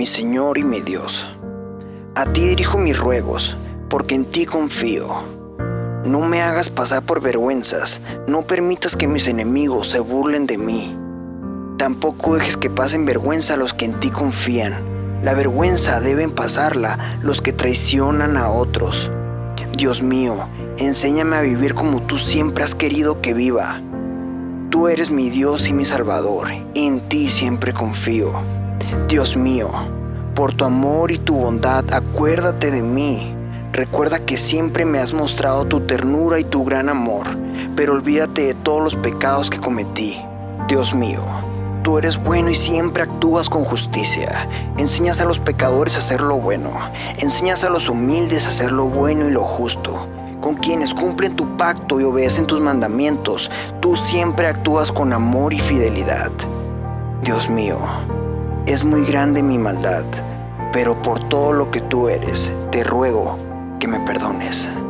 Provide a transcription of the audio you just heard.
Señor y mi Dios. A ti dirijo mis ruegos, porque en ti confío. No me hagas pasar por vergüenzas, no permitas que mis enemigos se burlen de mí. Tampoco dejes que pasen vergüenza los que en ti confían. La vergüenza deben pasarla los que traicionan a otros. Dios mío, enséñame a vivir como tú siempre has querido que viva. Tú eres mi Dios y mi Salvador, en ti siempre confío. Dios mío, por tu amor y tu bondad, acuérdate de mí. Recuerda que siempre me has mostrado tu ternura y tu gran amor, pero olvídate de todos los pecados que cometí. Dios mío, tú eres bueno y siempre actúas con justicia. Enseñas a los pecadores a hacer lo bueno. Enseñas a los humildes a hacer lo bueno y lo justo. Con quienes cumplen tu pacto y obedecen tus mandamientos, tú siempre actúas con amor y fidelidad. Dios mío, es muy grande mi maldad, pero por todo lo que tú eres, te ruego que me perdones.